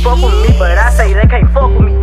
fuck with me, but I say they can't fuck with me.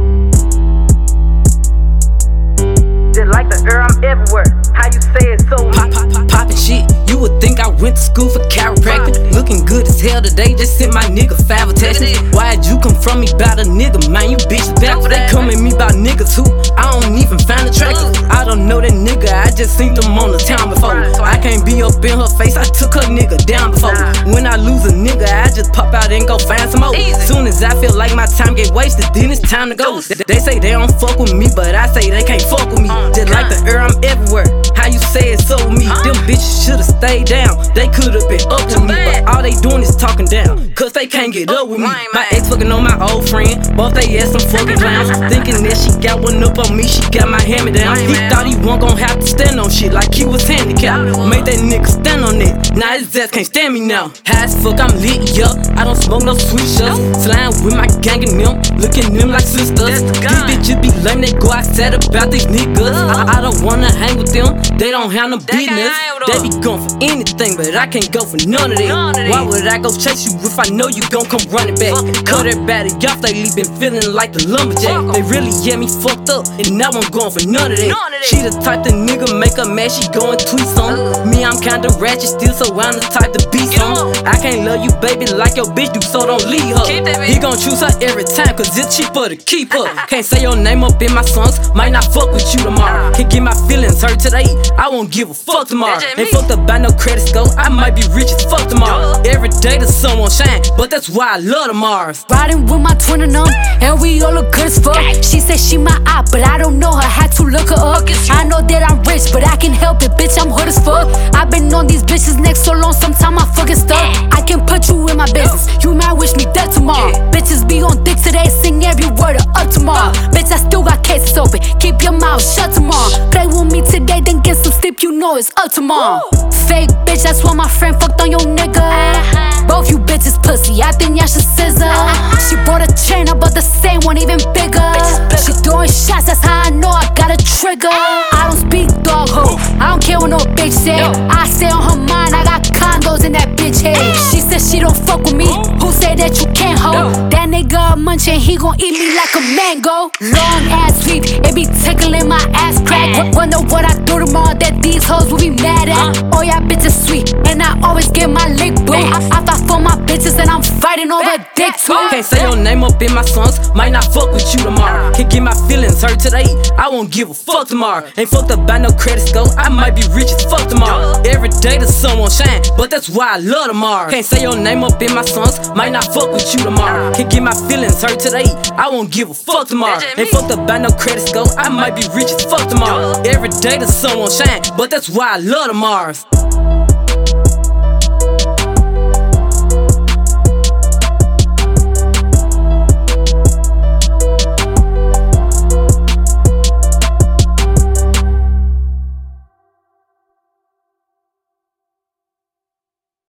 Just like the air, I'm everywhere. How you say it so Poppin' shit, you would think I went to school for chiropractic. Looking good as hell today, just sent my nigga 5 attachments. Why'd you come from me about a nigga, man? You bitches back. They come at me about niggas who I don't even find attractive. I don't know that nigga, I just seen them on the town before. I can't be up in her face, I took her nigga down before. When I lose a nigga, I just pop out and go find some more. Soon as I feel like my time get wasted, then it's time to go. They say they don't fuck with me, but I say they can't fuck with me. Just like the air, I'm everywhere. How you say it so me? Them bitches should've stayed down. They could've been up with me, but all they doing is talking down, cause they can't get up with me. My ex fucking on my old friend, both they ass some fucking clowns. Thinking that she got one up on me, she got my hand me down. He thought he wasn't gon' have to stand on shit like he was handicapped. Made that nigga stand on it, now his ass can't stand me now. High as fuck, I'm lit, yup. I don't smoke no sweet shots. Slime with my gang and them, looking them like sisters. These bitches be lame, they go outside about these niggas. I don't wanna hang with them, they don't have no business. They be going for anything, but I can't go for none of that. Why would I go chase you if I know you gon' come running back? Cut everybody off, lately been feeling like the lumberjack. They really get me fucked up, and now I'm going for none of that. She the type the nigga make her mad, she go and tweet some. Me, I'm kinda ratchet still, so I'm the type to be some. I can't love you, baby, like your bitch do, so don't leave her. He gon' choose her every time, cause it's cheaper to keep her. Can't say your name up in my songs, might not fuck with you tomorrow. Can't get my feelings hurt today, I won't give a fuck tomorrow. Ain't fucked up by no credit score, I might be rich as fuck tomorrow. Every day the sun won't shine, but that's why I love the Mars. Riding with my twin and them, and we all look good as fuck. She said she my eye, but I don't know her, had to look her up. I know that I'm rich, but I can help it, bitch, I'm hood as fuck. I've been on these bitches' necks so long, sometime I fucking stuck. I can put you in my business, you might wish me dead tomorrow. Bitches be on dick today, sing every word of up tomorrow. Bitch, I still got cases open, keep your mouth shut tomorrow. Play with me today, then get some sleep, you know it's up tomorrow. Fake bitch, that's why my friend fucked on your nigga. Both you bitches pussy, I think y'all should scissor. She bought a chain, I bought the same one, even bigger. She throwing shots, that's how I know I got a trigger. I don't speak dog ho, I don't care what no bitch say. I say on her mind, I got condos in that bitch head. She said she don't fuck with me, who say that you can't hold? That nigga a munchin', he gon' eat me like a mango. Long ass sweep, it be tickling my ass crack. Wonder what I do tomorrow that these hoes will be mad at. Oh yeah, bitches sweet, and I always get my lick boo. I fight for my bitches and I'm fighting over dick too. Can't say your name up in my songs, might not fuck with you tomorrow. Can't get my feelings hurt today, I won't give a fuck tomorrow. Ain't fucked up by no credit score, I might be rich as fuck tomorrow. Every day the sun won't shine, but that's why I love the Mars. Can't say your name up in my songs, might not fuck with you tomorrow. Can't get my feelings hurt today, I won't give a fuck tomorrow. Ain't fucked up by no credit score, I might be rich as fuck tomorrow. Every day the sun won't shine, but that's why I love the Mars.